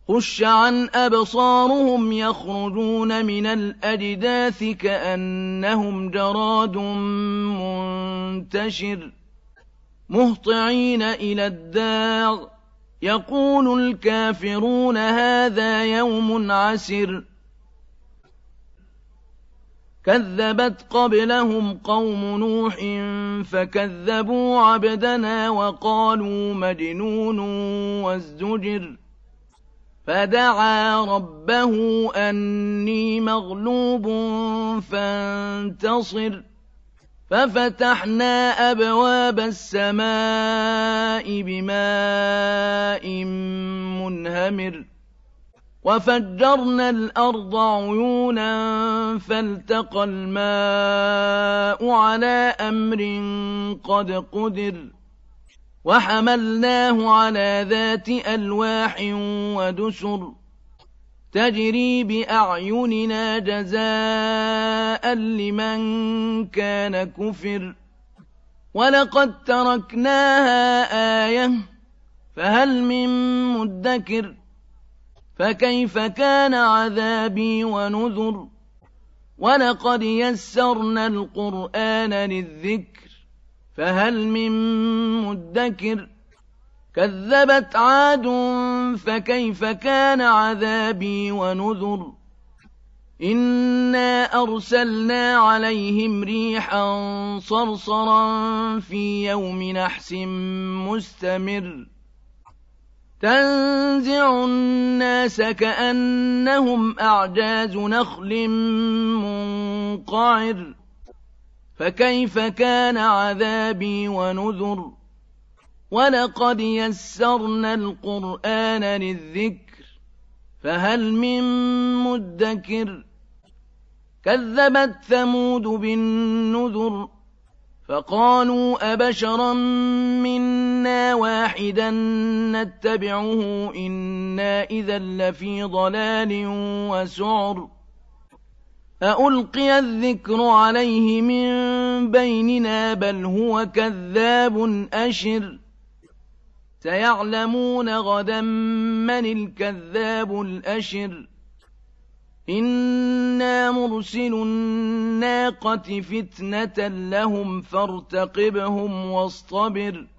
خُشَّ عَنْ أَبْصَارُهُمْ يَخْرُجُونَ مِنَ الْأَجْدَاثِ كَأَنَّهُمْ جَرَادٌ مُّنتَشِرٌ مُهْطِعِينَ إِلَى الدَّاعِ يَقُولُ الْكَافِرُونَ هَٰذَا يَوْمٌ عَسِرٌ كَذَّبَتْ قَبْلَهُمْ قَوْمُ نُوحٍ فَكَذَّبُوا عَبْدَنَا وَقَالُوا مَجْنُونٌ وَازْدُجِرَ فَدَعَا رَبَّهُ أَنِّي مَغْلُوبٌ فَانتَصِرْ فَفَتَحْنَا أَبْوَابَ السَّمَاءِ بِمَاءٍ مُّنْهَمِرٍ وَفَجَّرْنَا الْأَرْضَ عُيُونًا فَالْتَقَى الْمَاءُ عَلَىٰ أَمْرٍ قَدْ قُدِرَ وَحَمَلْنَاهُ عَلَىٰ ذَاتِ أَلْوَاحٍ وَدُسُرٍ تَجْرِي بِأَعْيُنِنَا جَزَاءً لِّمَن كَانَ كُفِرَ وَلَقَدْ تَرَكْنَاهَا آيَةً فَهَلْ مِن مُّدَّكِرٍ فَكَيْفَ كَانَ عَذَابِي وَنُذُرِ وَلَقَدْ يَسَّرْنَا الْقُرْآنَ لِلذِّكْرِ فَهَلْ مِن مُّدَّكِرٍ كَذَّبَتْ عَادٌ فَكَيْفَ كَانَ عَذَابِي وَنُذُرِ إِنَّا أَرْسَلْنَا عَلَيْهِمْ رِيحًا صَرْصَرًا فِي يَوْمِ نَحْسٍ مُّسْتَمِرٍّ تَنزِعُ النَّاسَ كَأَنَّهُمْ أَعْجَازُ نَخْلٍ مُّنقَعِرٍ فَكَيْفَ كَانَ عَذَابِي وَنُذُرِ وَلَقَدْ يَسَّرْنَا الْقُرْآنَ لِلذِّكْرِ فَهَلْ مِن مُّدَّكِرٍ كَذَّبَتْ ثَمُودُ بِالنُّذُرِ فَقَالُوا أَبَشَرًا مِّنَّا وَاحِدًا نَّتَّبِعُهُ إِنَّا إِذًا لَّفِي ضَلَالٍ وَسُعُرٍ أَأُلْقِيَ الذِّكْرُ عَلَيْهِ مِن بَيْنِنَا بَلْ هُوَ كَذَّابٌ أَشِرٌ سَيَعْلَمُونَ غَدًا مَّنِ الْكَذَّابُ الْأَشِرُ إِنَّا مُرْسِلُو النَّاقَةِ فِتْنَةً لَّهُمْ فَارْتَقِبْهُمْ وَاصْطَبِرْ